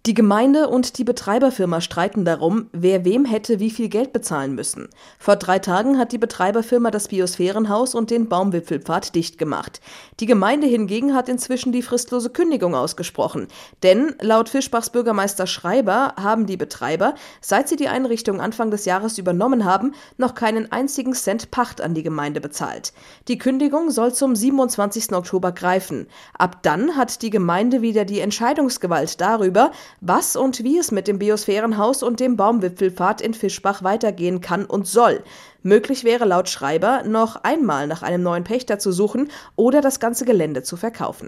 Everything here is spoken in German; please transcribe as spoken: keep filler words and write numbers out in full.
Die Gemeinde und die Betreiberfirma streiten darum, wer wem hätte wie viel Geld bezahlen müssen. Vor drei Tagen hat die Betreiberfirma das Biosphärenhaus und den Baumwipfelpfad dicht gemacht. Die Gemeinde hingegen hat inzwischen die fristlose Kündigung ausgesprochen. Denn laut Fischbachs Bürgermeister Schreiber haben die Betreiber, seit sie die Einrichtung Anfang des Jahres übernommen haben, noch keinen einzigen Cent Pacht an die Gemeinde bezahlt. Die Kündigung soll zum siebenundzwanzigsten Oktober greifen. Ab dann hat die Gemeinde wieder die Entscheidungsgewalt darüber, was und wie es mit dem Biosphärenhaus und dem Baumwipfelpfad in Fischbach weitergehen kann und soll. Möglich wäre laut Schreiber, noch einmal nach einem neuen Pächter zu suchen oder das ganze Gelände zu verkaufen.